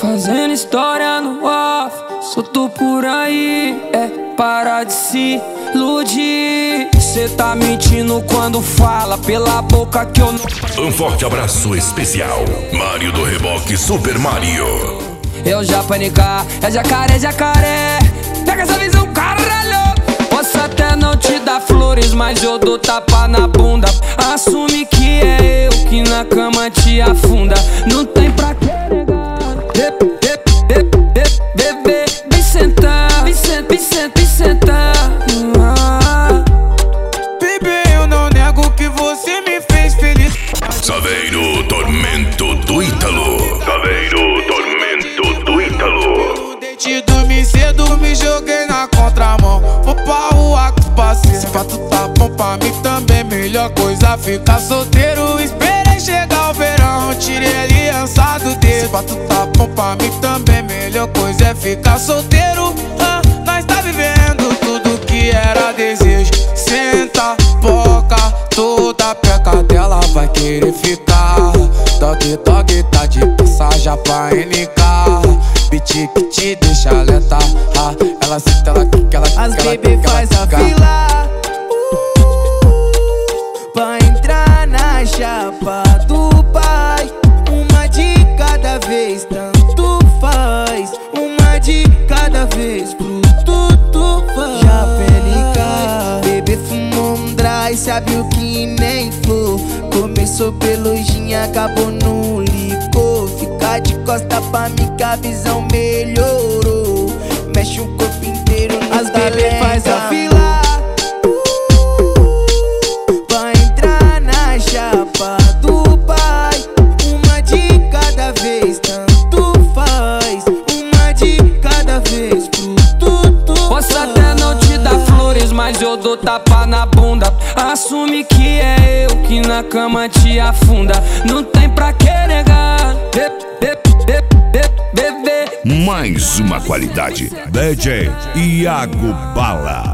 Fazendo história no off, solto por aí, para de se iludir. Cê tá mentindo quando fala pela boca que eu não. Um forte abraço especial, Mário do Reboque Super Mario. Eu já panicar, é jacaré, jacaré. Pega essa visão, caralho. Posso até não te dar flores, mas eu dou tapa na bunda. Assume que é eu que na cama te afunda. Não tem pra que negar. Bebê, vem sentar, vem sentar. Bebê, eu não nego que você me fez feliz. Saveiro Tormento do Ítalo. Saveiro Tormento do Ítalo. Deitei, dormi cedo, me joguei na contramão. Vou pra rua com os parceiros. Se fato tá bom pra mim também, melhor coisa ficar solteiro. Esperei chegar o verão, tirei a aliança do dedo. Se fato tá bom pra mim também, melhor coisa é ficar solteiro. Nós tá vivendo tudo que era desejo. Senta, boca, toda peca dela vai querer ficar. Dog, tá de passagem pra NK. Beat que te deixa lenta. Ela senta, ela quica, ela quica. As bebê faz a fila pra entrar na chapa do pai. Uma de cada vez, tanto faz. Uma de cada vez, pro tudo faz. Já pele cai, bebê fumou um dry, sabe o que nem flor. Começou pelo gin, acabou no licor. Fica de costa pra mim que a visão melhorou. Mexe o corpo inteiro no as bebê faz a fila pra entrar na chapa do pai. Uma de cada vez, tanto faz. Uma de cada vez, pro tudo. Posso até não te dar flores, mas eu dou tapa na bunda. Assume que é eu que na cama te afunda. Não tem pra que negar. Mais uma qualidade, DJ Iago Bala.